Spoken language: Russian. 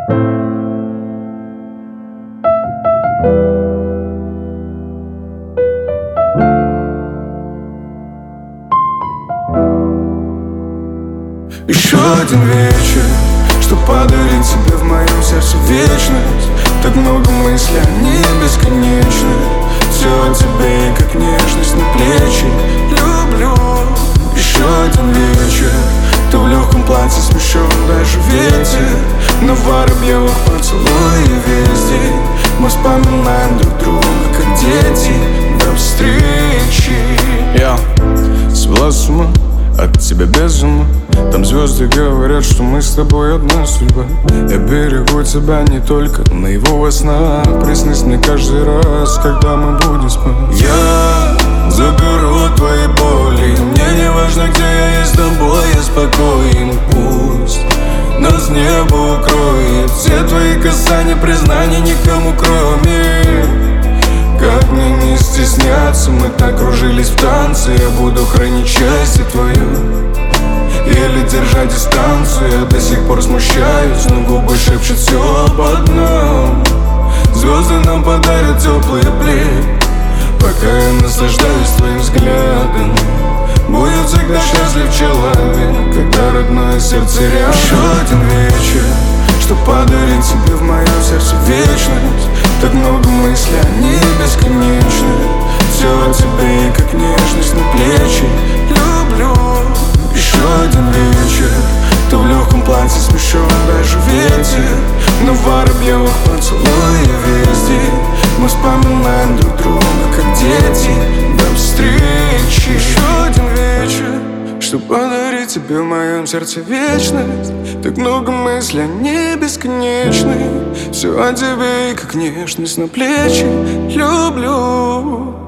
Еще один вечер, что подарить тебе в моем сердце вечность. Так много мыслей, они бесконечны. Все о тебе, как нежность на плечи. Люблю. Еще один вечер, ты в легком платье, смущен даже ветер. На воробьевых поцелуи весь день. Мы вспоминаем друг друга, как дети. До встречи. Я свела с ума от тебя без ума. Там звезды говорят, что мы с тобой одна судьба. Я берегу тебя не только наяву сна. Приснись мне каждый раз, когда мы будем спать. Я заберу твои боли. Мне не важно, где я есть с тобой, я спокоен. Пусть нас небо укроет. Все твои касания, признания никому кроме. Как мне не стесняться, мы так кружились в танце. Я буду хранить счастье твое, еле держа дистанцию. Я до сих пор смущаюсь, но губы шепчут все об одном. Звезды нам подарят теплый плед, пока я наслаждаюсь твоим взглядом. Будет всегда счастлив человек, когда родное сердце рядом. Еще один вечер, что подарить тебе в моем сердце вечность. Так много мыслей, они бесконечны. Все о тебе, как нежность на плечи. Люблю. Еще один вечер, ты в легком платье, смещен даже ветер. На воробьевых поцелуи весь день. Мы вспоминаем друг друга, как дети. До встречи. Еще один вечер, что подарить тебе в моем сердце вечность. Так много мыслей, они бесконечны. Все о тебе, как нежность на плечи. Люблю.